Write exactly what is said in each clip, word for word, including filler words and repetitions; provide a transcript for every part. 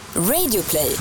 Radioplay.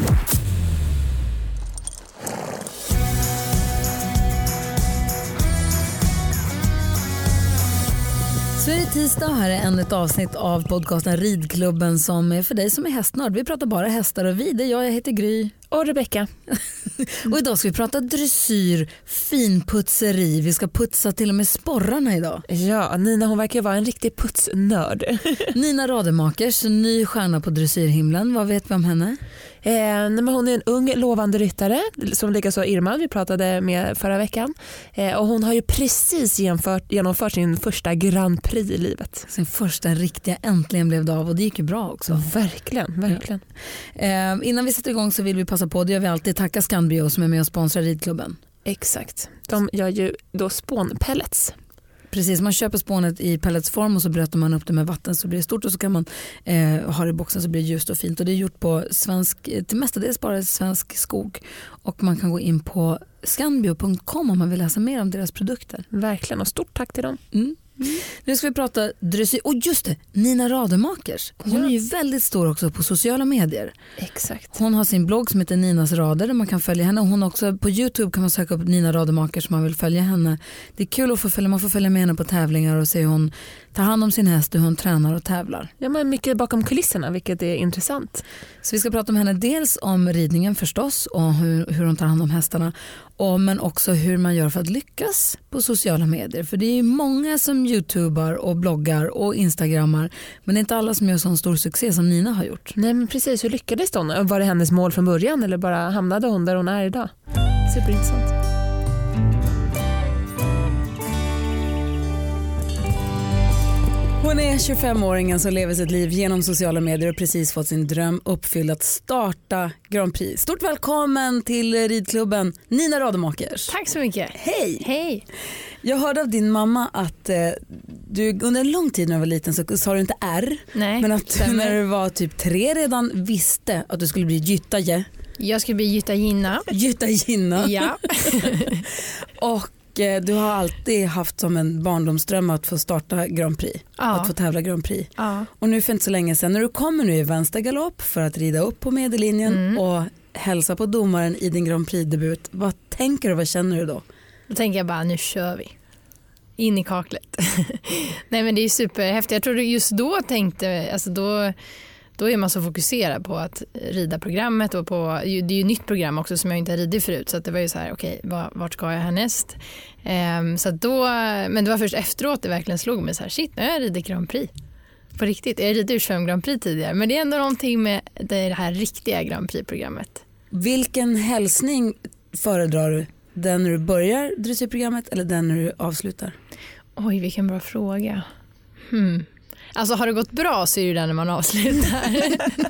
Så är det tisdag, här är ännu ett avsnitt av podcasten Ridklubben som är för dig som är hästnörd. Vi pratar bara hästar och vi, det är jag, jag heter Gry. Och Rebecka. Och idag ska vi prata dressyr, finputseri. Vi ska putsa till och med sporrarna idag. Ja, Nina hon verkar vara en riktig putsnörd. Nina Rademakers, ny stjärna på dressyrhimlen. Vad vet vi om henne? Eh, men hon är en ung lovande ryttare som likaså Irma vi pratade med förra veckan. Eh, och hon har ju precis genomfört, genomfört sin första Grand Prix i livet. Sin första riktiga, äntligen blev det av och det gick ju bra också. Verkligen, verkligen. Ja. Eh, innan vi sätter igång så vill vi passa på, det gör vi alltid, tacka Scanbio som är med och sponsrar Ridklubben. Exakt, de gör ju då spånpellets. Precis, man köper spånet i pelletsform och så blöter man upp det med vatten så blir det stort och så kan man eh, ha det i boxen så blir det ljust och fint. Och det är gjort på svensk, till mestadels bara svensk skog. Och man kan gå in på scanbio punkt com om man vill läsa mer om deras produkter. Verkligen, och stort tack till dem. Mm. Mm. Nu ska vi prata dressyr. Och just det, Nina Rademakers. Hon ja. är ju väldigt stor också på sociala medier. Exakt. Hon har sin blogg som heter Ninas rader där man kan följa henne. Och hon också, på YouTube kan man söka upp Nina Rademakers om man vill följa henne. Det är kul att få följa, man får följa med henne på tävlingar och se hur hon tar hand om sin häst och hur hon tränar och tävlar. Ja, men mycket bakom kulisserna, vilket är intressant. Så vi ska prata om henne dels om ridningen förstås och hur, hur hon tar hand om hästarna. Och, men också hur man gör för att lyckas på sociala medier. För det är ju många som youtubar och bloggar och instagrammar. Men det är inte alla som gör sån stor succé som Nina har gjort. Nej, men precis, hur lyckades hon? Var det hennes mål från början eller bara hamnade hon där hon är idag? Superintressant. Hon är tjugofemåringen som lever sitt liv genom sociala medier och precis fått sin dröm uppfylld att starta Grand Prix. Stort välkommen till Ridklubben, Nina Rademakers. Tack så mycket. Hej. Hej. Jag hörde av din mamma att eh, du under en lång tid när du var liten så sa du inte R. Nej, men att du när du var typ tre redan visste att du skulle bli Gyttaje. Jag skulle bli Gyttajinna. Gyttajinna. Ja. Och du har alltid haft som en barndomsdröm att få starta Grand Prix, ja. att få tävla Grand Prix. Ja. Och nu för inte så länge sedan, när du kommer nu i vänstergalopp för att rida upp på medellinjen mm. och hälsa på domaren i din Grand Prix-debut, vad tänker du, vad känner du då? Då tänker jag bara, nu kör vi. In i kaklet. Nej, men det är superhäftigt. Jag tror du just då tänkte, alltså då... Då är man så fokuserad på att rida programmet och på, det är ju ett nytt program också som jag inte har ridit förut så att det var ju så här, okej, okay, vart ska jag härnäst? Um, så att då, men det var först efteråt det verkligen slog mig så här, shit, nu har jag ridit Grand Prix. På riktigt, jag ridit tjugofem Grand Prix tidigare, men det är ändå någonting med det här riktiga Grand Prix-programmet. Vilken hälsning föredrar du? Den när du börjar dressyrprogrammet eller den när du avslutar? Oj, vilken bra fråga. Hmm. Alltså har det gått bra så är det där när man avslutar.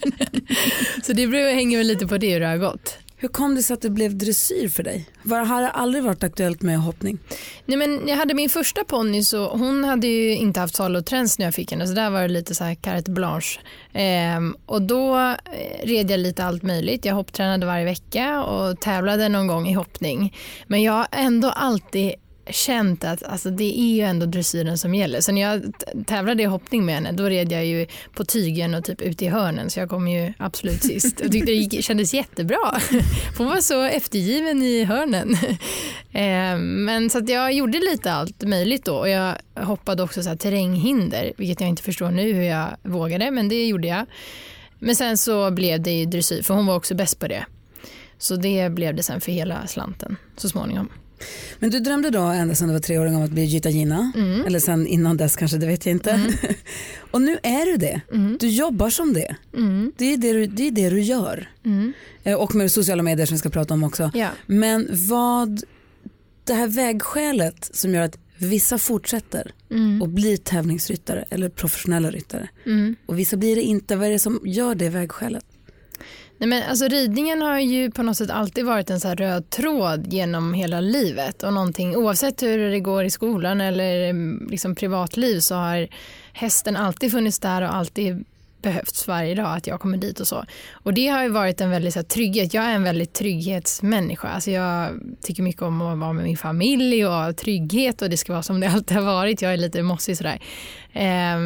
Så det hänger väl lite på det hur det har gått. Hur kom det så att det blev dressyr för dig? Var, har det aldrig varit aktuellt med hoppning? Nej, men jag hade min första ponny så hon hade ju inte haft sal och träns när jag fick henne. Så där var det lite så här carte blanche. Ehm, och då red jag lite allt möjligt. Jag hopptränade varje vecka och tävlade någon gång i hoppning. Men jag har ändå alltid känt att alltså, det är ju ändå dressyren som gäller. Så när jag tävlade i hoppning med henne, då red jag ju på tygen och typ ute i hörnen, så jag kom ju absolut sist. Jag tyckte det gick, kändes jättebra. Hon var så eftergiven i hörnen. Men så att jag gjorde lite allt möjligt då, och jag hoppade också så här terränghinder, vilket jag inte förstår nu hur jag vågade, men det gjorde jag. Men sen så blev det ju dressyr, för hon var också bäst på det. Så det blev det sen för hela slanten så småningom. Men du drömde då ända sedan du var treåring om att bli Gyttajinna. Mm. Eller sen innan dess kanske, det vet jag inte. Mm. Och nu är du det. Mm. Du jobbar som det. Mm. Det är det du, det är det du gör. Mm. Och med sociala medier som vi ska prata om också. Ja. Men vad, det här vägskälet som gör att vissa fortsätter mm. och blir tävlingsryttare eller professionella ryttare. Mm. Och vissa blir det inte. Vad är det som gör det vägskälet? Nej, men alltså ridningen har ju på något sätt alltid varit en så här röd tråd genom hela livet, och någonting, oavsett hur det går i skolan eller liksom privatliv, så har hästen alltid funnits där och alltid behövts varje dag att jag kommer dit och så. Och det har ju varit en väldigt så här, trygghet. Jag är en väldigt trygghetsmänniska. Alltså jag tycker mycket om att vara med min familj och trygghet, och det ska vara som det alltid har varit. Jag är lite mossig sådär. Um,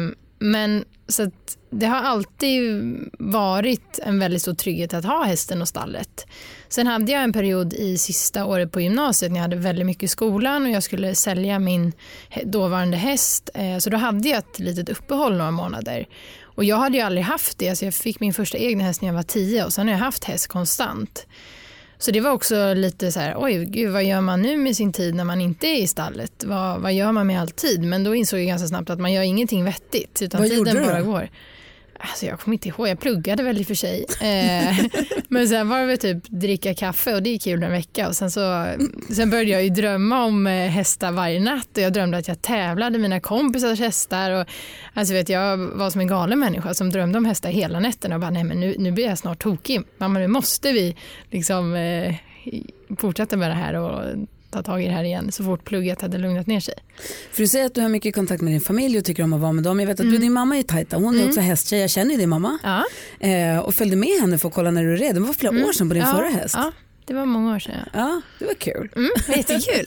men så att det har alltid varit en väldigt stor trygghet att ha hästen och stallet. Sen hade jag en period i sista året på gymnasiet när jag hade väldigt mycket i skolan och jag skulle sälja min dåvarande häst. Så då hade jag ett litet uppehåll några månader. Och jag hade ju aldrig haft det. Alltså jag fick min första egna häst när jag var tio och sen har jag haft häst konstant. Så det var också lite så här, oj gud, vad gör man nu med sin tid när man inte är i stallet? Vad, vad gör man med all tid? Men då insåg jag ganska snabbt att man gör ingenting vettigt utan vad tiden bara då? går. Alltså jag kommer inte ihåg, jag pluggade väl i och för sig. Eh, men sen var det typ dricka kaffe och det är kul en vecka. Och sen, så, sen började jag ju drömma om hästar varje natt och jag drömde att jag tävlade med mina kompisars hästar. Och, alltså vet jag var som en galen människa som drömde om hästar hela nätterna och bara nej men nu, nu blir jag snart tokig. Mamma, nu måste vi liksom eh, fortsätta med det här och ta tag i det här igen så fort plugget hade lugnat ner sig. För du säger att du har mycket kontakt med din familj och tycker om att vara med dem. Jag vet att mm. du och din mamma är tajta. Hon är mm. också hästtjej. Jag känner ju din mamma. Ja. Eh, och följde med henne för att kolla när du red. Det var flera mm. år sedan på din ja. förra häst. Ja, det var många år sedan. Ja, ja det var kul. Mm, jättekul.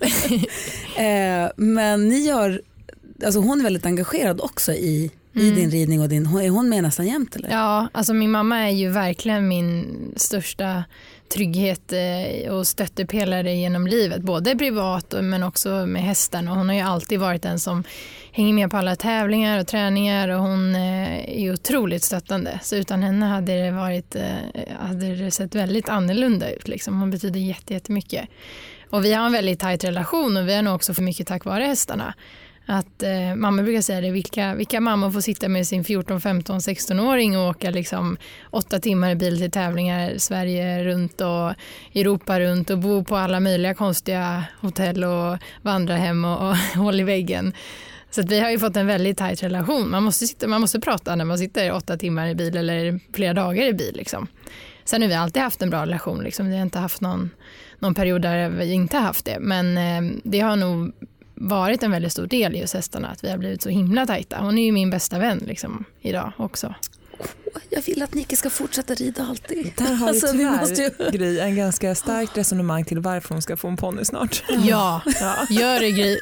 eh, men ni gör, alltså hon är väldigt engagerad också i i din ridning och din, är hon med nästan jämt eller? Ja, alltså min mamma är ju verkligen min största trygghet och stöttepelare genom livet, både privat men också med hästen och hon har ju alltid varit den som hänger med på alla tävlingar och träningar och hon är ju otroligt stöttande så utan henne hade det varit hade det sett väldigt annorlunda ut liksom. Hon betyder jätte, jättemycket och vi har en väldigt tajt relation och vi har nog också för mycket tack vare hästarna. Att eh, mamma brukar säga det, vilka, vilka mammor får sitta med sin fjorton, femton, sexton-åring och åka liksom åtta timmar i bil till tävlingar Sverige runt och Europa runt och bo på alla möjliga konstiga hotell och vandra hem och, och håll i väggen. Så att vi har ju fått en väldigt tajt relation. Man måste, sitta, man måste prata när man sitter åtta timmar i bil eller flera dagar i bil. Liksom. Sen har vi alltid haft en bra relation. Liksom. Vi har inte haft någon, någon period där vi inte haft det. Men eh, det har nog varit en väldigt stor del i just hästarna att vi har blivit så himla tajta. Hon är ju min bästa vän liksom, idag också. Jag vill att Nicky ska fortsätta rida alltid. Där har alltså, vi tyvärr måste ju... Gry, en ganska starkt resonemang till varför hon ska få en ponny snart. Ja, ja. Gör det Gry.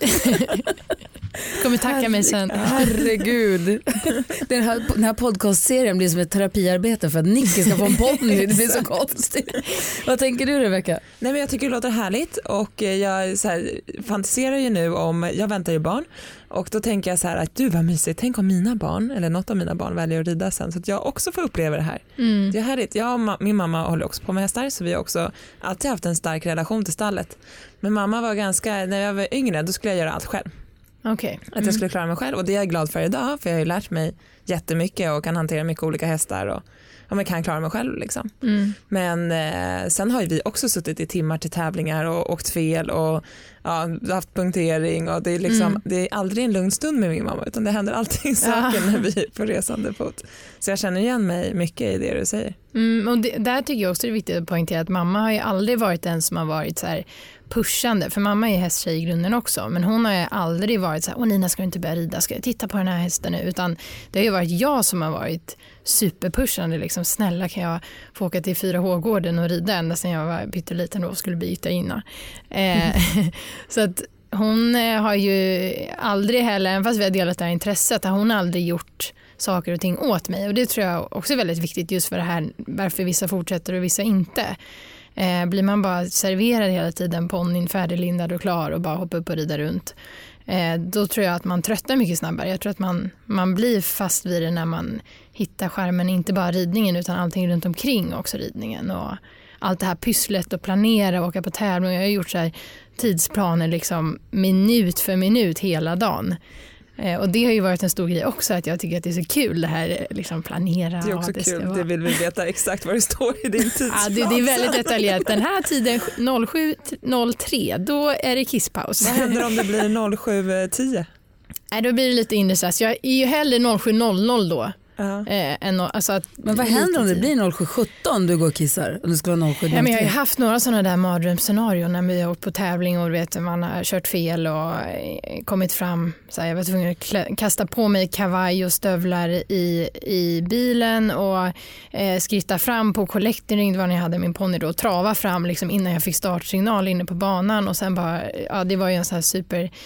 Kommer tacka Herre, mig sen. Herregud. Den här, den här podcastserien blir som ett terapiarbete för att Nicky ska få en ponny. Det blir så konstigt. Vad tänker du Rebecka? Nej, men jag tycker det låter härligt och jag så här, fantiserar ju nu om, jag väntar ju barn och då tänker jag så här att du var mysigt, tänk om mina barn eller något av mina barn väljer att rida sen så att jag också får uppleva det här. Mm. Det är härligt. Jag och ma- min mamma håller också på med hästar så vi har också alltid haft en stark relation till stallet. Men mamma var ganska, när jag var yngre då skulle jag göra allt själv. Okay. Mm. Att jag skulle klara mig själv och det är jag glad för idag för jag har ju lärt mig jättemycket och kan hantera mycket olika hästar och ja, man kan klara mig själv liksom. Mm. Men eh, sen har ju vi också suttit i timmar till tävlingar och åkt fel och ja, haft punktering och det är liksom mm. det är aldrig en lugn stund med min mamma utan det händer alltid saker ja. När vi är på resande fot. Så jag känner igen mig mycket i det du säger. Mm, och det, där tycker jag också det är viktigt att poängtera att mamma har ju aldrig varit den som har varit så här pushande, för mamma är hästtjej i grunden också, men hon har ju aldrig varit så här, åh Nina ska du inte börja rida, ska jag titta på den här hästen nu, utan det har ju varit jag som har varit superpushande, liksom snälla kan jag få åka till fyra H-gården och rida ända sedan jag var pytteliten och skulle byta innan. Eh, så att hon har ju aldrig heller, även fast vi har delat det här intresset, har hon aldrig gjort saker och ting åt mig och det tror jag också är väldigt viktigt just för det här, varför vissa fortsätter och vissa inte. Eh, blir man bara serverad hela tiden ponnyn färdiglindad och klar och bara hoppa upp och rida runt eh, då tror jag att man tröttnar mycket snabbare. Jag tror att man, man blir fast vid det när man hittar skärmen, inte bara ridningen utan allting runt omkring också ridningen och allt det här pysslet och planera och åka på tävling. Jag har gjort så här tidsplaner liksom minut för minut hela dagen. Eh, och det har ju varit en stor grej också att jag tycker att det är så kul det här liksom planera. Det är också det kul, det vill vi veta exakt vad det står i din tidsplan. Ja, det, det är väldigt detaljerat. Den här tiden sju noll tre då är det kisspaus. Vad händer om det blir sju tio? Nej, då blir det lite inre stress. Jag är ju hellre sju noll noll då. Uh-huh. Eh, än, alltså att, men vad händer om det blir sju sjutton du går och kissar? Om det skulle vara sju noll tre? Ja, men jag har ju haft några sådana där mardrömsscenarion när vi har åkt på tävling och vet, man har kört fel och kommit fram. Så här, jag var tvungen att klä, kasta på mig kavaj och stövlar i, i bilen och eh, skritta fram på collecting. Det var när jag hade min ponny då och trava fram liksom, innan jag fick startsignal inne på banan och sen bara, ja det var ju en sån här super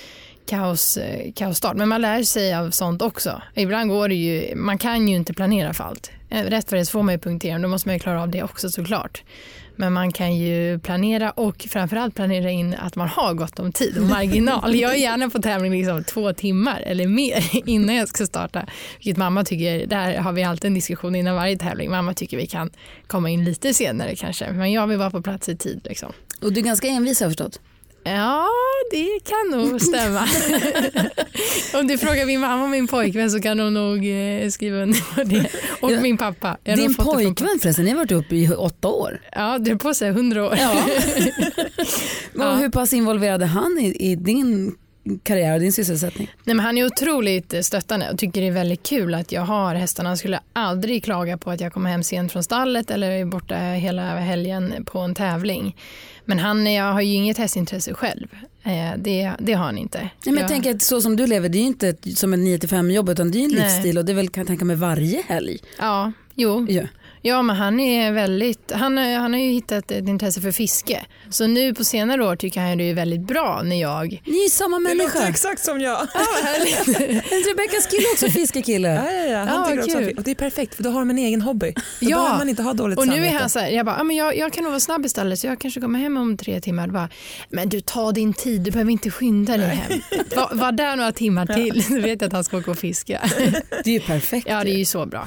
kaos, kaosstart. Men man lär sig av sånt också. Ibland går det ju, man kan ju inte planera för allt. Rätt för det så får man ju punktera, då måste man ju klara av det också såklart. Men man kan ju planera och framförallt planera in att man har gott om tid och marginal. Jag är gärna på tävling liksom två timmar eller mer innan jag ska starta. Vilket mamma tycker, där har vi alltid en diskussion innan varje tävling. Mamma tycker vi kan komma in lite senare kanske. Men jag vill vara på plats i tid liksom. Och du är ganska envis, har jag förstått. Ja, det kan nog stämma. Om du frågar min mamma och min pojkvän så kan hon nog eh, skriva under på det. Och ja, min pappa. Jag din pojkvän förresten, ni har varit uppe i åtta år. Ja, det är på sig hundra år. Ja. Ja. Hur pass involverade han i, i din karriär och din sysselsättning? Nej, men han är otroligt stöttande och tycker det är väldigt kul att jag har hästarna. Han skulle aldrig klaga på att jag kommer hem sent från stallet eller är borta hela helgen på en tävling. Men han, jag har ju inget hästintresse själv. Eh, det, det har han inte. Nej, men jag, jag tänker att så som du lever, det är ju inte ett, som en nio till fem jobb utan det är ju en Nej. livsstil och det är väl, kan jag tänka mig, varje helg. Ja, jo. Ja. Ja, men han är väldigt, han, han har ju hittat ett intresse för fiske. Så nu på senare år tycker han det är väldigt bra när jag... Ni är samma människa. Det låter exakt som jag. Ja, Rebeckas kille också fiskekille. Ja, ja, ja. Han ja, tycker också, och det är perfekt för då har de en egen hobby. Då ja. behöver man inte ha dåligt och samvete. Nu är han så här, jag bara, ja, men jag, jag kan nog vara snabb istället så jag kanske kommer hem om tre timmar. Bara, men du tar din tid, du behöver inte skynda dig hem. Var, var där några timmar till, så vet jag att han ska åka och fiska. Det är ju perfekt. Ja, det är ju så bra.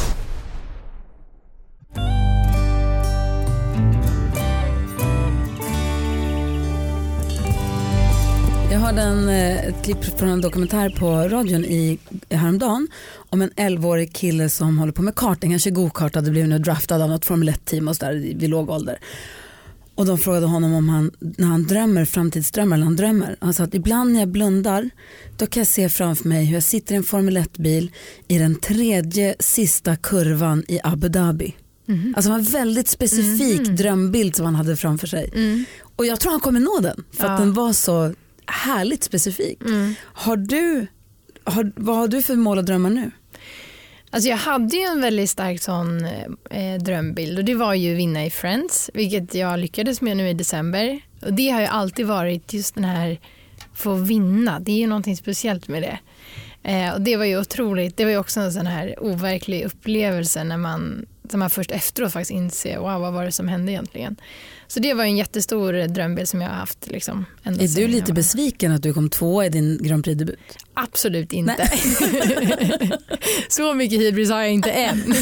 Jag hörde en, ett klipp från en dokumentär på radion i häromdagen om en elvaårig kille som håller på med karting. Han kör go-kart, hade blivit nu draftad av något Formel ett-team och så där vid låg ålder. Och de frågade honom om han, när han drömmer, framtidsdrömmar eller han drömmer. Han sa att ibland när jag blundar då kan jag se framför mig hur jag sitter i en Formel ett-bil i den tredje sista kurvan i Abu Dhabi. Mm. Alltså det var en väldigt specifik mm. drömbild som han hade framför sig. Mm. Och jag tror han kommer nå den för ja. att den var så härligt specifik. Mm. Har du, har, vad har du för mål och drömmar nu? Alltså jag hade ju en väldigt stark sån eh, drömbild och det var ju vinna i Friends, vilket jag lyckades med nu i december. Och det har ju alltid varit just den här få vinna, det är ju någonting speciellt med det. Eh, och det var ju otroligt, det var ju också en sån här overklig upplevelse när man, när man först efteråt faktiskt inser, wow, vad var det som hände egentligen? Så det var en jättestor drömbild som jag har haft. Liksom, är du lite besviken att du kom tvåa i din Grand Prix-debut? Absolut inte. Så mycket hybris har jag inte än.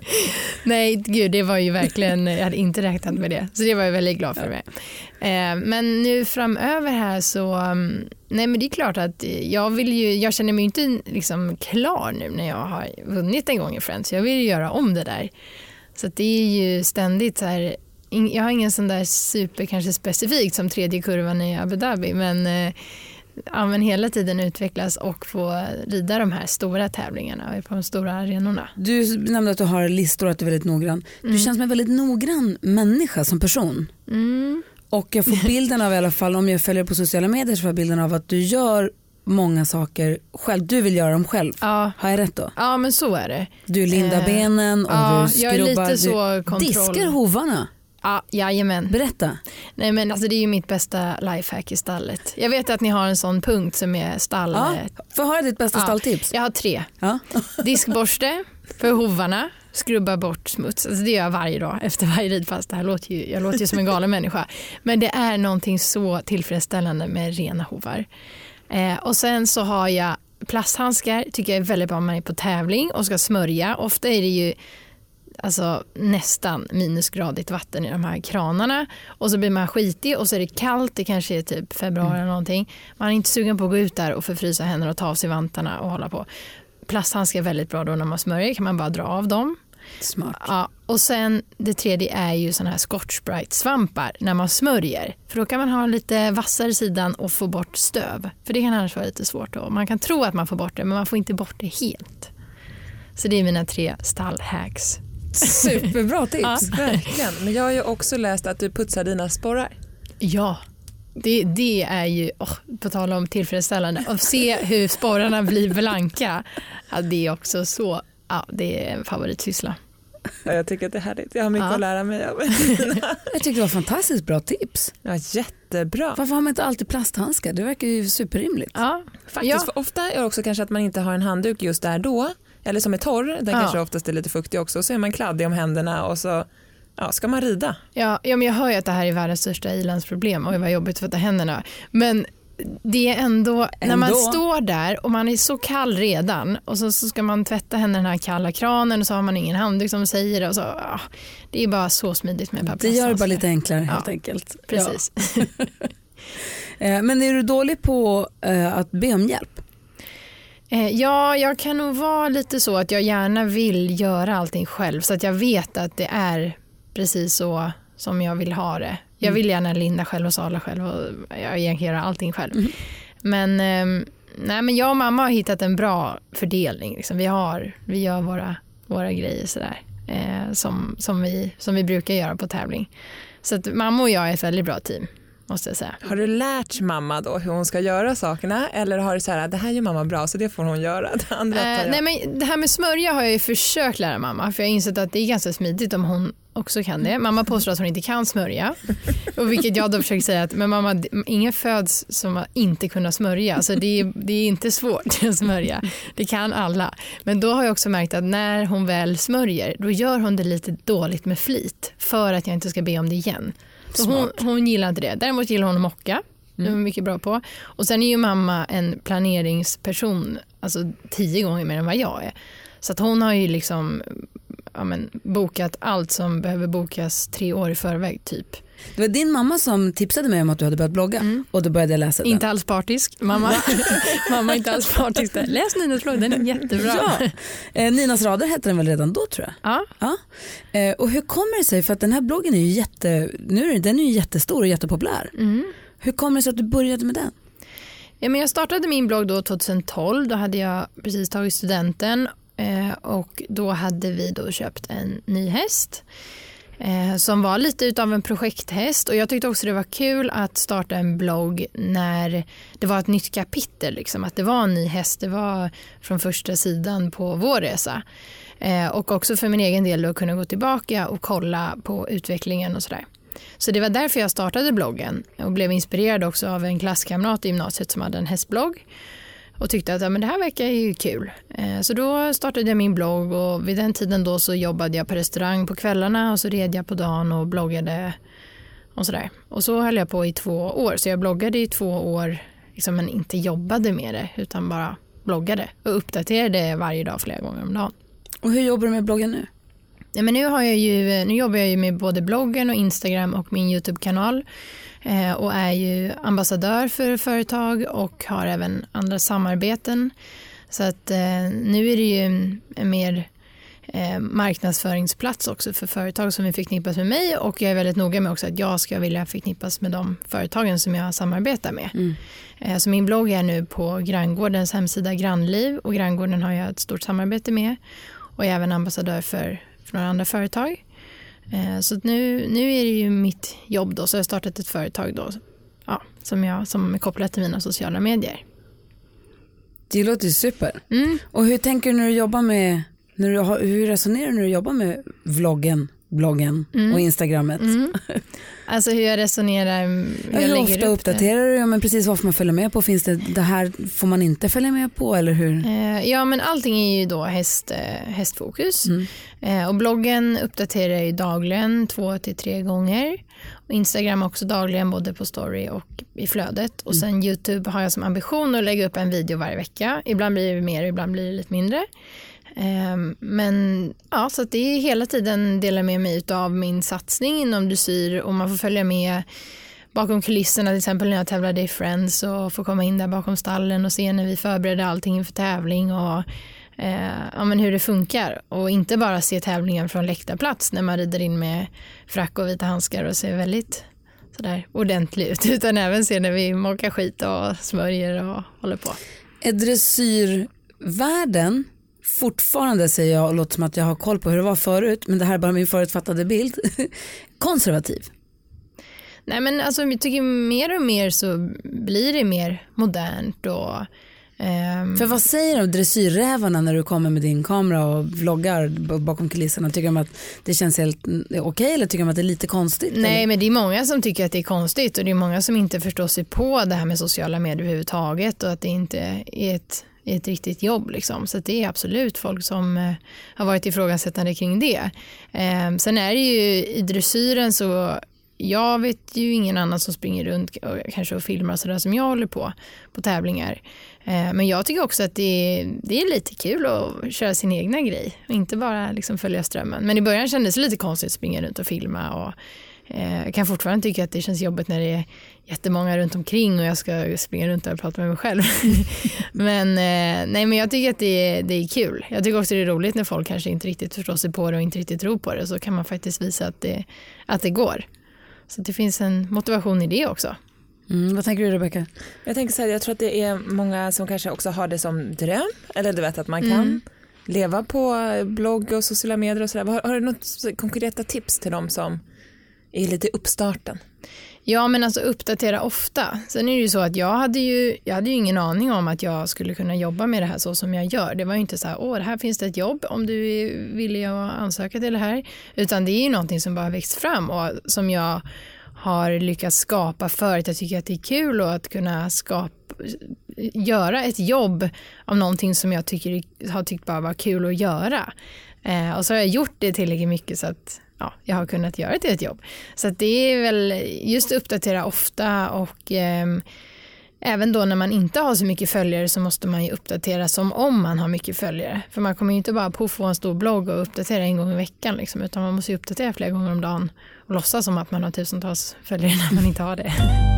Nej, gud, det var ju verkligen, jag hade inte räknat med det. Så det var jag väldigt glad för mig. Eh, men nu framöver här så, nej men det är klart att jag vill ju, jag känner mig inte liksom klar nu när jag har vunnit en gång i Friends. Jag vill ju göra om det där. Så att det är ju ständigt så här, jag har ingen sån där super kanske specifikt som tredje kurvan i Abu Dhabi, men, eh, ja, men hela tiden utvecklas och få rida de här stora tävlingarna på de stora arenorna. Du nämnde att du har listor och att du är väldigt noggrann. Du mm. känns som en väldigt noggrann människa som person. Mm. Och jag får bilden av, i alla fall om jag följer på sociala medier, så får jag bilden av att du gör många saker själv. Du vill göra dem själv. Ja. Har jag rätt då? Ja, men så är det. Du lindar eh, benen och ja, du skrubbar. Jag är lite så kontroll. Diskar hovarna. Ja, jajamän. Berätta. Nej, men alltså det är ju mitt bästa lifehack i stallet. Jag vet att ni har en sån punkt som är stall. Ja, får höra ditt bästa ja, stalltips. Jag har tre. Ja. Diskborste för hovarna. Skrubba bort smuts. Alltså det gör jag varje dag efter varje ridpass. Det här låter ju, jag låter ju som en galen människa. Men det är någonting så tillfredsställande med rena hovar. Eh, och sen så har jag plasthandskar. Tycker jag är väldigt bra om man är på tävling och ska smörja. Ofta är det ju alltså nästan minusgradigt vatten i de här kranarna och så blir man skitig och så är det kallt, det kanske är typ februari mm. eller någonting. Man är inte sugen på att gå ut där och förfrysa händerna och ta av sig vantarna och hålla på. Plasthandskar är väldigt bra då när man smörjer, kan man bara dra av dem. Smart. Ja, och sen det tredje är ju såna här Scotch Brite svampar när man smörjer. För då kan man ha lite vassare sidan och få bort stöv. För det kan annars vara lite svårt då. Man kan tro att man får bort det, men man får inte bort det helt. Så det är mina tre stallhacks. Superbra tips. Ja, verkligen. Men jag har ju också läst att du putsar dina sporrar. Ja, det, det är ju, oh, på tal om tillfredsställande. Att se hur sporrarna blir blanka, ja, det är också så, ja, det är en favoritsyssla. Ja, jag tycker att det är härligt. Jag har mycket ja. att lära mig av. Jag tycker det var fantastiskt bra tips. Ja, jättebra. Varför har man inte alltid plasthandskar? Det verkar ju superrimligt. Ja, faktiskt. Ja. För ofta är det också kanske att man inte har en handduk just där då. Eller som är torr, den ja. kanske oftast är lite fuktig också. Och så är man kladdig om händerna och så ja, ska man rida. Ja, ja, men jag hör ju att det här är världens största ilandsproblem och det var jobbigt för att ta händerna. Men det är ändå, ändå, när man står där och man är så kall redan och så, så ska man tvätta händerna i den här kalla kranen och så har man ingen handduk som säger det och så, ja, det är bara så smidigt med papper. Det gör det bara lite enklare helt ja, enkelt. Precis. Ja. Men är du dålig på uh, att be om hjälp? Ja, jag kan nog vara lite så att jag gärna vill göra allting själv så att jag vet att det är precis så som jag vill ha det. Jag vill gärna linda själv och sala själv och jag egentligen göra allting själv. Mm. Men, eh, nej, men jag och mamma har hittat en bra fördelning. Liksom. Vi, har, vi gör våra, våra grejer sådär, eh, som, som, vi, som vi brukar göra på tävling. Så att mamma och jag är ett väldigt bra team. Måste jag säga. Har du lärt mamma då hur hon ska göra sakerna eller har du så här det här gör mamma bra så det får hon göra? Det, andra eh, nej, men det här med smörja har jag ju försökt lära mamma för jag har insett att det är ganska smidigt om hon också kan det. Mamma påstår att hon inte kan smörja och vilket jag då försöker säga att men mamma, ingen föds som inte kunna smörja så det är, det är inte svårt att smörja. Det kan alla. Men då har jag också märkt att när hon väl smörjer då gör hon det lite dåligt med flit för att jag inte ska be om det igen. Så hon, hon gillar inte det. Däremot gillar hon att mocka. Det är hon mycket bra på. Och sen är ju mamma en planeringsperson alltså tio gånger mer än vad jag är. Så att hon har ju liksom ja, men, bokat allt som behöver bokas tre år i förväg typ. Det var din mamma som tipsade mig om att du hade börjat blogga mm. och då började jag läsa den. Inte alls partisk. Mamma, mamma är inte alls partisk. Där. Läs Ninas blogg, den är jättebra. Ja. Eh, Ninas rader hette den väl redan då tror jag? Ja. ja. Eh, och hur kommer det sig, för att den här bloggen är ju jätte, nu är den är ju jättestor och jättepopulär. Mm. Hur kommer det sig att du började med den? Ja, men jag startade min blogg då tjugohundratolv, då hade jag precis tagit studenten eh, och då hade vi då köpt en ny häst. Eh, som var lite utav en projekthäst och jag tyckte också det var kul att starta en blogg när det var ett nytt kapitel liksom, att det var en ny häst, det var från första sidan på vår resa eh, och också för min egen del att kunna gå tillbaka och kolla på utvecklingen och sådär. Så det var därför jag startade bloggen och blev inspirerad också av en klasskamrat i gymnasiet som hade en hästblogg. Och tyckte att ja, men det här verkar ju kul. Eh, så då startade jag min blogg och vid den tiden då så jobbade jag på restaurang på kvällarna och så red jag på dagen och bloggade och sådär. Och så höll jag på i två år. Så jag bloggade i två år liksom, men inte jobbade med det utan bara bloggade och uppdaterade varje dag flera gånger om dagen. Och hur jobbar du med bloggen nu? Ja, men nu, har jag ju, nu jobbar jag ju med både bloggen och Instagram och min YouTube-kanal. Och är ju ambassadör för företag och har även andra samarbeten. Så att eh, nu är det ju en, en mer eh, marknadsföringsplats också för företag som vill förknippas med mig. Och jag är väldigt noga med också att jag ska vilja förknippas med de företagen som jag samarbetar med. Mm. Eh, så min blogg är nu på Granngårdens hemsida Grannliv och Granngården har jag ett stort samarbete med. Och jag är även ambassadör för, för några andra företag. Så nu, nu är det ju mitt jobb då, så jag har startat ett företag då, ja, som, jag, som är kopplat till mina sociala medier. Det låter super. Mm. Och hur tänker du när du jobbar med, när du har, hur resonerar du när du jobbar med vloggen, bloggen mm. och Instagrammet? Mm. Alltså hur jag resonerar, hur jag hur lägger ofta upp uppdaterar du, ja, men precis vad får man följa med på? Finns det, det här får man inte följa med på eller hur? Eh, ja men allting är ju då häst, eh, hästfokus mm. eh, och bloggen uppdaterar jag ju dagligen två till tre gånger och Instagram också dagligen både på story och i flödet och sen mm. YouTube har jag som ambition att lägga upp en video varje vecka. Ibland blir det mer, ibland blir det lite mindre. Men ja, så att det är hela tiden delar med mig av min satsning inom dressyr och man får följa med bakom kulisserna, till exempel när jag tävlade i Friends och får komma in där bakom stallen och se när vi förbereder allting inför tävling och eh, ja, men hur det funkar och inte bara se tävlingen från läktarplats när man rider in med frack och vita handskar och ser väldigt sådär ordentlig ut utan även se när vi mockar skit och smörjer och håller på. Är dressyrvärlden fortfarande, säger jag och låter som att jag har koll på hur det var förut, men det här är bara min förutfattade bild, konservativ? Nej men alltså jag tycker mer och mer så blir det mer modernt och Um, För vad säger de dressyrrävarna när du kommer med din kamera och vloggar bakom kulisserna? Tycker de att det känns helt okej okay, eller tycker de att det är lite konstigt? Nej, eller? Men det är många som tycker att det är konstigt och det är många som inte förstår sig på det här med sociala medier överhuvudtaget och att det inte är ett, ett riktigt jobb liksom. Så det är absolut folk som eh, har varit ifrågasättande kring det. Eh, sen är det ju i dressyren så jag vet ju ingen annan som springer runt och kanske och filmar sådär som jag håller på på tävlingar. Eh, men jag tycker också att det är, det är lite kul att köra sin egna grej och inte bara liksom följa strömmen. Men i början kändes det lite konstigt att springa runt och filma och eh, jag kan fortfarande tycka att det känns jobbigt när det är jättemånga runt omkring och jag ska springa runt och prata med mig själv. men, eh, nej, men jag tycker att det är, det är kul. Jag tycker också det är roligt när folk kanske inte riktigt förstår sig på det och inte riktigt tror på det. Så kan man faktiskt visa att det, att det går. Så det finns en motivation i det också. Mm, vad tänker du, Rebecca? Jag tänker så här, jag tror att det är många som kanske också har det som dröm. Eller du vet att man kan mm. leva på blogg och sociala medier och sådär. Har, har du något konkreta tips till dem som är lite i uppstarten? Ja, men alltså uppdatera ofta. Sen är det ju så att jag hade ju, jag hade ju ingen aning om att jag skulle kunna jobba med det här så som jag gör. Det var ju inte så här, åh, det här finns det ett jobb om du vill ansöka till det här. Utan det är ju någonting som bara växt fram och som jag har lyckats skapa för att jag tycker att det är kul och att kunna skapa, göra ett jobb av någonting som jag tycker, har tyckt bara var kul att göra. Eh, och så har jag gjort det tillräckligt mycket så att ja, jag har kunnat göra det till ett jobb. Så att det är väl just uppdatera ofta och eh, även då när man inte har så mycket följare så måste man ju uppdatera som om man har mycket följare. För man kommer ju inte bara på få en stor blogg och uppdatera en gång i veckan liksom, utan man måste ju uppdatera flera gånger om dagen och låtsas som att man har tusentals följare när man inte har det.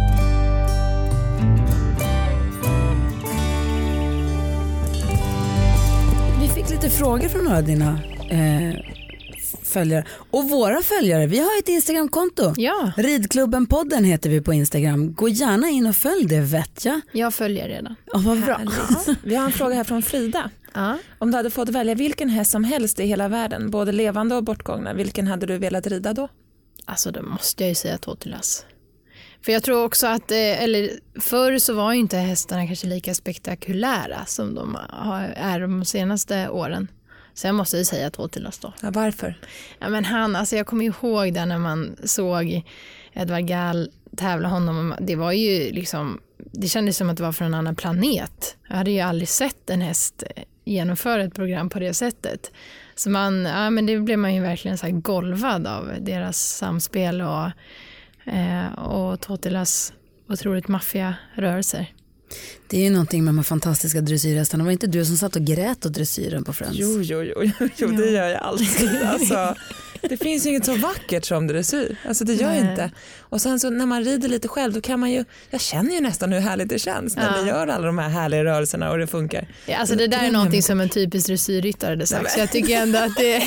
Vi fick lite frågor från några av dina eh, följare. Och våra följare, vi har ett Instagramkonto. Ja. Ridklubben-podden heter vi på Instagram. Gå gärna in och följ det, vet jag. Jag följer redan. Ja, vad bra. Vi har en fråga här från Frida. Ja. Om du hade fått välja vilken häst som helst i hela världen, både levande och bortgångna, vilken hade du velat rida då? Alltså då måste jag ju säga Totilas. För jag tror också att, eller förr så var ju inte hästarna kanske lika spektakulära som de är de senaste åren. Så jag måste ju säga Totilas då. Ja, varför? Ja, men han, alltså jag kommer ihåg där när man såg Edvard Gall tävla honom. Det var ju liksom, det kändes som att det var från en annan planet. Jag hade ju aldrig sett en häst genomföra ett program på det sättet. Så man, ja men det blev man ju verkligen så här golvad av deras samspel och, eh, och Totilas otroligt maffiga rörelser. Det är ju någonting med de här fantastiska dressyrhästarna. Var inte du som satt och grät och dressyren på Friends? Jo, jo, jo, jo det gör jag alltid. Alltså, det finns ju inget så vackert som dressyr. Alltså det gör Nej. inte. Och sen så när man rider lite själv då kan man ju, jag känner ju nästan hur härligt det känns när ja. vi gör alla de här härliga rörelserna och det funkar. Ja, alltså det där är någonting som en typisk dressyrryttare hade sagt. Så jag tycker ändå att det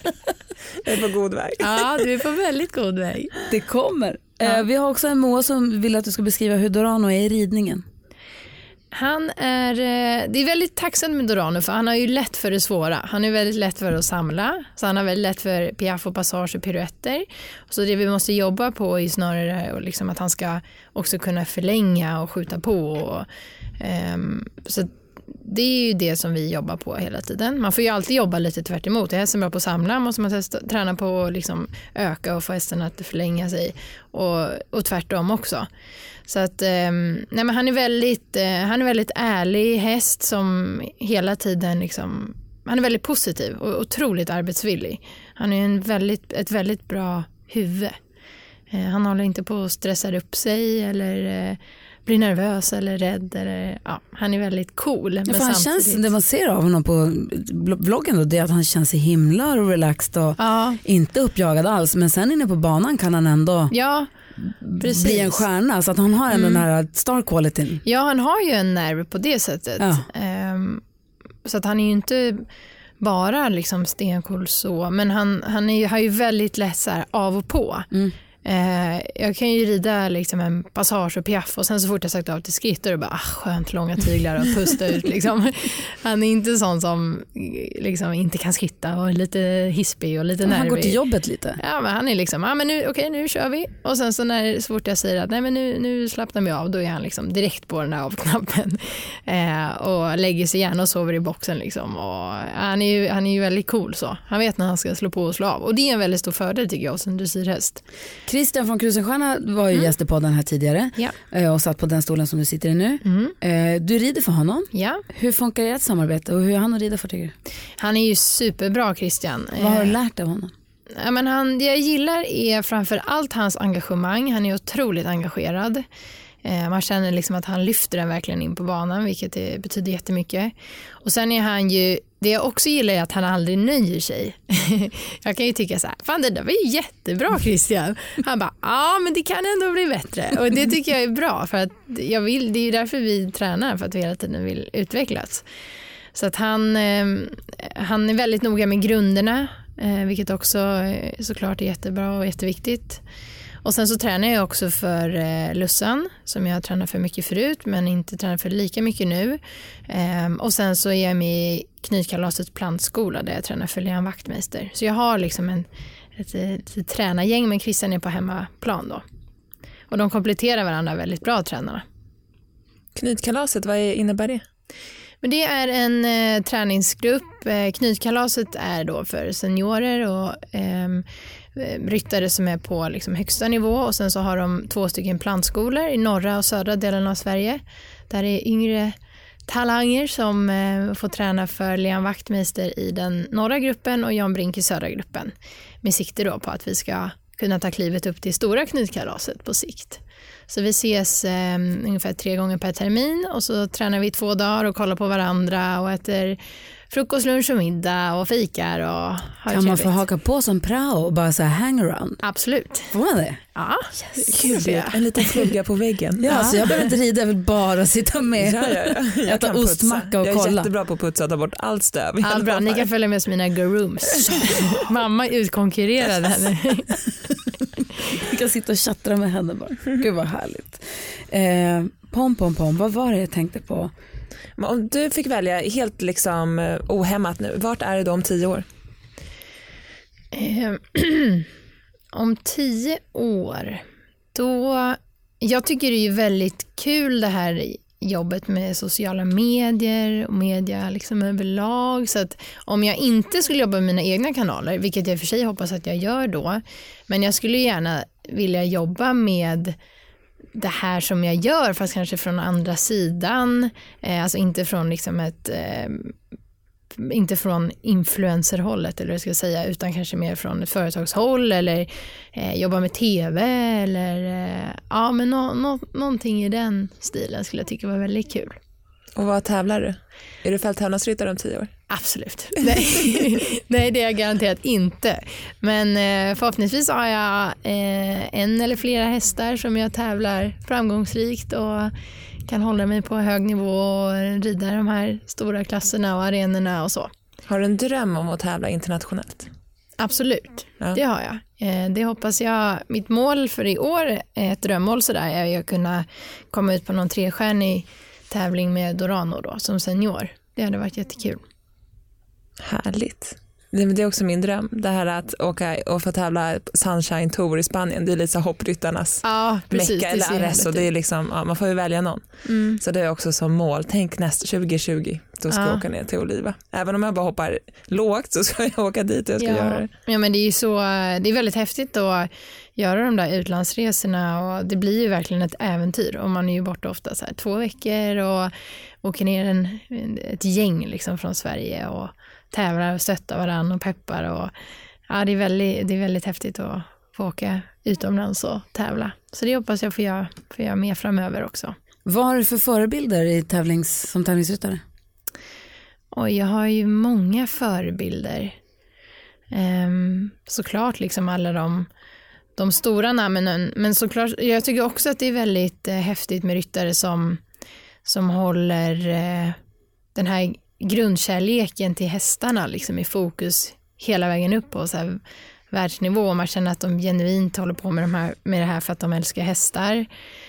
jag är på god väg. Ja, du är på väldigt god väg. Det kommer. Ja. Eh, vi har också en Moa som vill att du ska beskriva hur Dorano är i ridningen. Han är, det är väldigt tacksamt med Dorano för han har ju lätt för det svåra. Han är väldigt lätt för att samla. Så han har väldigt lätt för piaff och passage och piruetter. Så det vi måste jobba på är snarare liksom att han ska också kunna förlänga och skjuta på. Och, um, så det är ju det som vi jobbar på hela tiden. Man får ju alltid jobba lite tvärt emot. Är hästen bra på att samla måste man testa, träna på att liksom öka och få hästen att förlänga sig. Och, och tvärtom också. Så att, eh, nej men han är väldigt, eh, han är väldigt ärlig häst som hela tiden liksom, han är väldigt positiv och otroligt arbetsvillig. Han är en väldigt, ett väldigt bra huvud. Eh, han håller inte på att stressa upp sig eller eh, blir nervös eller rädd. Eller, ja, han är väldigt cool. Ja, men han samtidigt... känns, det man ser av honom på bloggen då, det är att han känns himla och relaxed och ja. inte uppjagad alls. Men sen inne på banan kan han ändå... Ja. Precis. Bli en stjärna så att han har ändå mm. den här star quality. Ja, han har ju en nerv på det sättet. Ja. Um, så att han är ju inte bara liksom stencool så, men han, han är, har ju väldigt lätt så här av och på. Mm. Eh, jag kan ju rida liksom en passage och piaff och sen så fort jag sagt av till skritt och bara ah, skönt långa tyglar och pusta ut liksom. Han är inte sån som liksom inte kan skritta och är lite hispig och lite nervig. Han går till jobbet lite. Ja, men han är liksom, ja ah, men nu okej okay, nu kör vi. Och sen så när så fort jag säger att nej men nu nu slappnar vi av, då är han liksom direkt på den där avknappen. Eh, och lägger sig gärna och sover i boxen liksom, och han är ju han är ju väldigt cool så. Han vet när han ska slå på och slå av. Och det är en väldigt stor fördel tycker jag hos en dressyrhäst. Christian från Krusenstjerna var ju mm. gäst i podden här tidigare ja. och satt på den stolen som du sitter i nu. Mm. Du rider för honom. Ja. Hur funkar ert samarbete och hur är han att rida för tycker du? Han är ju superbra Christian. Vad har du lärt av honom? Ja, men han, det jag gillar är framför allt hans engagemang. Han är otroligt engagerad. Man känner liksom att han lyfter den verkligen in på banan, vilket det betyder jättemycket. Och sen är han ju, det jag också gillar är att han aldrig nöjer sig. Jag kan ju tycka så här, fan det där var ju jättebra Christian. Han bara, ja men det kan ändå bli bättre. Och det tycker jag är bra, för att jag vill, det är ju därför vi tränar, för att vi hela tiden vill utvecklas. Så att han, han är väldigt noga med grunderna, vilket också såklart är jättebra och jätteviktigt. Och sen så tränar jag också för eh, Lussan som jag tränar för mycket förut men inte tränar för lika mycket nu. Ehm, och sen så är jag med i Knytkalasets plantskola där jag tränar för Lian Wachtmeister. Så jag har liksom en, ett, ett, ett tränargäng, men Christian är på hemmaplan då. Och de kompletterar varandra väldigt bra, tränarna. Knytkalaset, vad innebär det? Men det är en eh, träningsgrupp. Eh, Knytkalaset är då för seniorer och eh, ryttare som är på liksom högsta nivå, och sen så har de två stycken plantskolor i norra och södra delen av Sverige. Där är yngre talanger som eh, får träna för Lian Wachtmeister i den norra gruppen och Jan Brink i södra gruppen. Med sikte då på att vi ska kunna ta klivet upp till stora Knytkalaset på sikt. Så vi ses eh, ungefär tre gånger per termin och så tränar vi två dagar och kollar på varandra och äter frukost, lunch och middag och fikar och har Kan trevligt. Man få haka på som prao och bara så här hang around? Absolut. Får man det? Ja. Yes. Kul, en liten flugga på väggen. Ja, ja. Så jag behöver inte rida, jag vill bara sitta med. Ja, ja, ja. Jag äta ostmacka och jag kolla. Jag är jättebra på att putsa och ta bort allt stöv. Ja, bra. Ni kan följa med oss mina go-rooms. Mamma utkonkurrerade henne. Vi kan sitta och chatta med henne bara. Gud vad härligt. Eh, pom, pom, pom. Vad var det jag tänkte på? Men om du fick välja helt liksom ohämmat nu, vart är det då om tio år? Eh, om tio år, då... Jag tycker det är väldigt kul det här jobbet med sociala medier och media liksom överlag. Så att om jag inte skulle jobba med mina egna kanaler, vilket jag i och för sig hoppas att jag gör då, men jag skulle gärna vilja jobba med det här som jag gör, fast kanske från andra sidan, eh, alltså inte från liksom ett eh, inte från influencerhållet eller vad jag ska säga, utan kanske mer från ett företagshåll eller eh, jobba med tv eller eh, ja men no, no, någonting i den stilen skulle jag tycka var väldigt kul. Och vad tävlar du? Är du fälttävlansryttare om tio år? Absolut. Nej, Nej det är jag garanterat inte. Men eh, förhoppningsvis har jag eh, en eller flera hästar som jag tävlar framgångsrikt och kan hålla mig på hög nivå och rida de här stora klasserna och arenorna och så. Har du en dröm om att tävla internationellt? Absolut, ja. Det har jag. Eh, det hoppas jag. Mitt mål för i år är ett drömmål sådär, är att kunna komma ut på någon trestjärnig tävling med Dorano då, som senior. Det hade varit jättekul. Härligt. Det, det är också min dröm. Det här att åka och få tävla Sunshine Tour i Spanien. Det är lite så hoppryttarnas ja, precis, mecka eller Arreso. Det är liksom, ja, man får ju välja någon. Mm. Så det är också som mål. Tänk nästa tjugo tjugo. Då ska ja. jag åka ner till Oliva. Även om jag bara hoppar lågt så ska jag åka dit och jag ska ja. göra det. Ja, men det är ju så, det är väldigt häftigt att göra de där utlandsresorna, och det blir ju verkligen ett äventyr. Och man är ju borta ofta så här två veckor och åker ner en, ett gäng liksom från Sverige och tävlar och stöttar varandra och peppar. Och, ja, det är väldigt, det är väldigt häftigt att få åka utomlands och tävla. Så det hoppas jag får göra, får göra mer framöver också. Vad har du för förebilder i tävlings, som tävlingsryttare? Och jag har ju många förebilder. Um, såklart liksom alla de, de stora namnen. Men såklart, jag tycker också att det är väldigt eh, häftigt med ryttare som, som håller eh, den här grundkärleken till hästarna liksom i fokus hela vägen upp, och så här, världsnivå. Man känner att de genuint håller på med, de här, med det här för att de älskar hästar.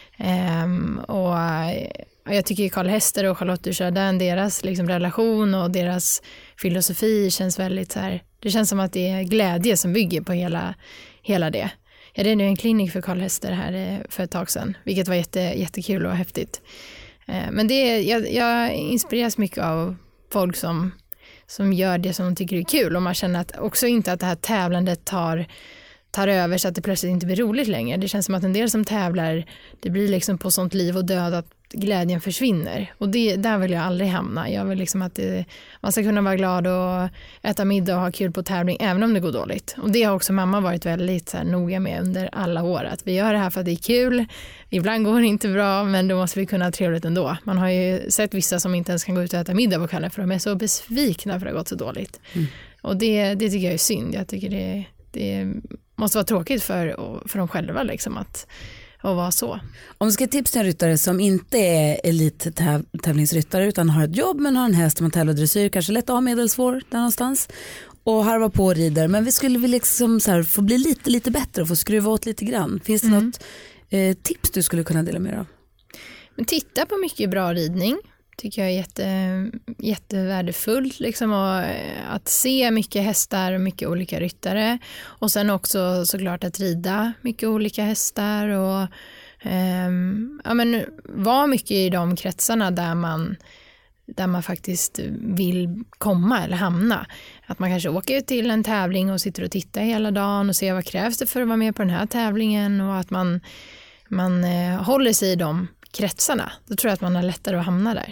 Um, och jag tycker Karl Hester och Charlotte Dujardin, deras liksom relation och deras filosofi känns väldigt så här, det känns som att det är glädje som bygger på hela, hela det. Jag red nu en klinik för Karl Hester här för ett tag sedan, vilket var jätte, jättekul och häftigt. Men det, jag, jag inspireras mycket av folk som, som gör det som de tycker är kul, och man känner att också inte att det här tävlandet tar tar över så att det plötsligt inte blir roligt längre. Det känns som att en del som tävlar, det blir liksom på sånt liv och död att glädjen försvinner. Och det, där vill jag aldrig hamna. Jag vill liksom att det, man ska kunna vara glad och äta middag och ha kul på tävling även om det går dåligt. Och det har också mamma varit väldigt så här noga med under alla år. Att vi gör det här för att det är kul. Ibland går det inte bra, men då måste vi kunna ha trevligt ändå. Man har ju sett vissa som inte ens kan gå ut och äta middag på kvällen för de är så besvikna för att det har gått så dåligt. Mm. Och det, det tycker jag är synd. Jag tycker det, det måste vara tråkigt för, för dem själva liksom att, att vara så. Om du ska tipsa till en ryttare som inte är elittävlingsryttare utan har ett jobb men har en häst som man tävlar dressyr, kanske lätt av medelsvår där någonstans och harvar på och rider, men vi skulle vilja liksom så här få bli lite, lite bättre och få skruva åt lite grann. Finns det mm. något eh, tips du skulle kunna dela med dig av? Men titta på mycket bra ridning. Tycker jag är jätte, jättevärdefullt liksom, och att se mycket hästar och mycket olika ryttare, och sen också såklart att rida mycket olika hästar och eh, ja, men vara mycket i de kretsarna där man, där man faktiskt vill komma eller hamna. Att man kanske åker till en tävling och sitter och tittar hela dagen och ser vad krävs det för att vara med på den här tävlingen, och att man, man eh, håller sig i de kretsarna. Då tror jag att man har lättare att hamna där.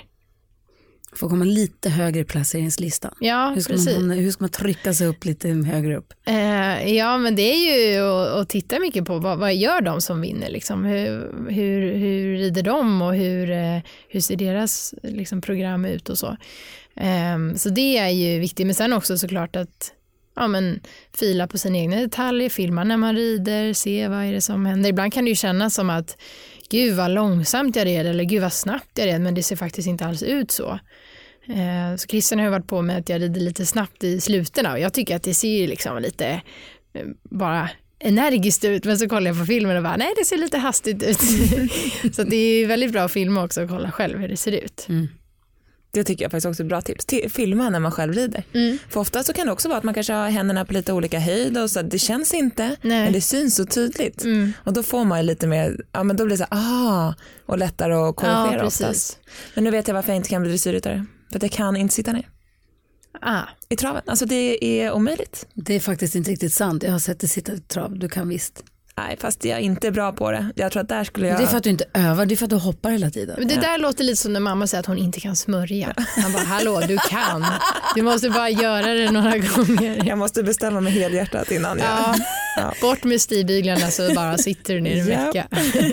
Får komma lite högre i placeringslistan. Ja, hur ska precis. Man, hur ska man trycka sig upp lite högre upp? Eh, ja, men det är ju att, att titta mycket på vad, vad gör de som vinner. Liksom. Hur, hur, hur rider de och hur, hur ser deras liksom, program ut och så. Eh, så det är ju viktigt. Men sen också såklart att ja, men, fila på sina egna detaljer, filma när man rider, se vad är det som händer. Ibland kan det ju kännas som att gud vad långsamt jag red eller gud vad snabbt jag red, men det ser faktiskt inte alls ut så. Eh, så Christian har ju varit på med att jag rider lite snabbt i slutena, och jag tycker att det ser liksom lite eh, bara energiskt ut, men så kollar jag på filmen och bara nej, det ser lite hastigt ut. Så det är väldigt bra att filma också och kolla själv hur det ser ut. Mm. Det tycker jag faktiskt också är ett bra tips. T- filma när man själv rider. Mm. För ofta så kan det också vara att man kanske har händerna på lite olika höjd och så det känns inte, nej, men det syns så tydligt. Mm. Och då får man lite mer, ja men då blir det så här, ah, och lättare att korrigera ja, oftast. Men nu vet jag varför jag inte kan bli dressyrryttare. För att jag kan inte sitta ner. Ah. I traven. Alltså det är omöjligt. Det är faktiskt inte riktigt sant. Jag har sett dig sitta i trav. Du kan visst. Nej, fast jag är inte bra på det. Jag tror att där skulle jag... Det är för att du inte övar, det är för att du hoppar hela tiden. Men det där ja. låter lite som när mamma säger att hon inte kan smörja. Han bara, hallå, du kan. Du måste bara göra det några gånger. Jag måste bestämma mig helhjärtat innan jag... Ja. Ja. Bort med stigbyglarna så bara sitter du ner en ja. vecka.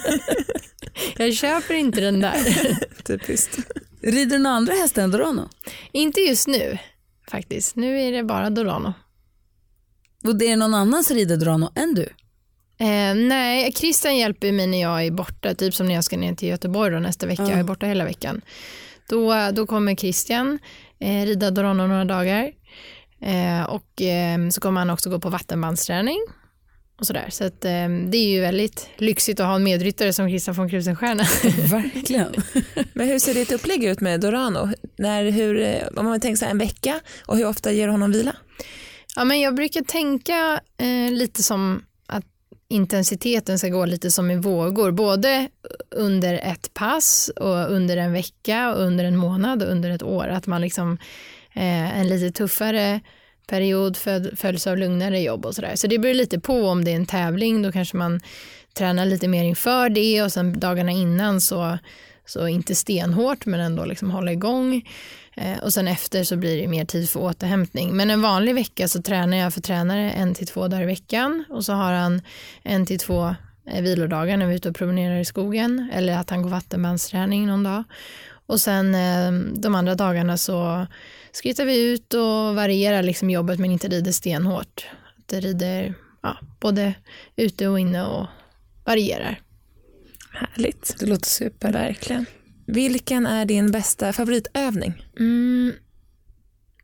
Jag köper inte den där. Typiskt. Rider du några andra hästar än Dorano? Inte just nu, faktiskt. Nu är det bara Dorano. Och det är någon annan som rider Dorano än du? Eh, nej, Christian hjälper mig när jag är borta, typ som när jag ska ner till Göteborg då, nästa vecka, mm. jag är borta hela veckan. Då, då kommer Christian eh, rida Dorano några dagar eh, och eh, så kommer han också gå på vattenbandsträning och sådär. Så att, eh, det är ju väldigt lyxigt att ha en medryttare som Christian von Krusenstjerna. Verkligen. Men hur ser ditt upplägg ut med Dorano? När, hur, om man tänker så här en vecka, och hur ofta ger honom vila? Ja, men jag brukar tänka eh, lite som att intensiteten ska gå lite som i vågor, både under ett pass och under en vecka och under en månad och under ett år. Att man liksom eh, en lite tuffare period följs av lugnare jobb och sådär. Så det beror lite på, om det är en tävling då kanske man tränar lite mer inför det, och sen dagarna innan så, så inte stenhårt men ändå liksom hålla igång. Eh, och sen efter så blir det mer tid för återhämtning. Men en vanlig vecka så tränar jag för tränare en till två dagar i veckan, och så har han en till två eh, vilodagar när vi är ute och promenerar i skogen, eller att han går vattenbandsträning någon dag. Och sen eh, de andra dagarna så skrittar vi ut och varierar liksom jobbet, men inte rider stenhårt. Det rider ja, både ute och inne och varierar. Härligt. Det låter super. Verkligen. Vilken är din bästa favoritövning? Mm.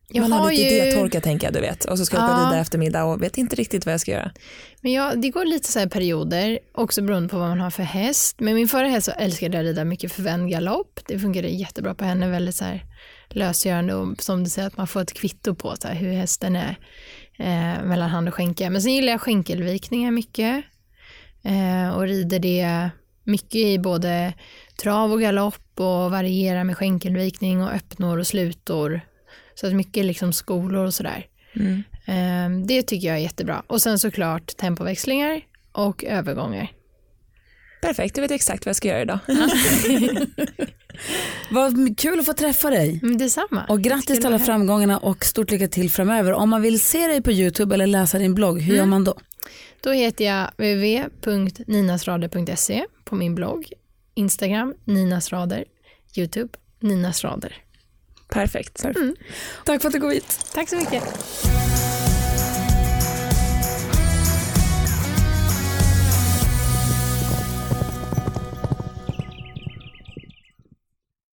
Jag Man har, har lite ju... idétorka tänker jag, du vet. Och så ska jag Ja. gå vidare eftermiddag och vet inte riktigt vad jag ska göra. Men jag, det går lite så här perioder, också beroende på vad man har för häst. Men min förra häst så älskade jag rida mycket förvänd galopp. Det funkade jättebra på henne, väldigt så här lösgörande och som du säger att man får ett kvitto på så här, hur hästen är eh, mellan hand och skänke. Men sen gillar jag skänkelvikningar mycket eh, och rider det mycket i både trav och galopp och varierar med skänkelvikning och öppnor och slutor. Så att mycket liksom skolor och sådär. Mm. Eh, det tycker jag är jättebra. Och sen såklart tempoväxlingar och övergångar. Perfekt, jag vet exakt vad jag ska göra idag. Vad kul att få träffa dig. Mm, detsamma. Och grattis till alla framgångarna och stort lycka till framöver. Om man vill se dig på YouTube eller läsa din blogg, hur mm. gör man då? Då heter jag w w w punkt ninasrader punkt se på min blogg, Instagram ninasrader, YouTube ninasrader. Perfekt. Perfekt. Mm. Tack för att du kom hit. Tack så mycket.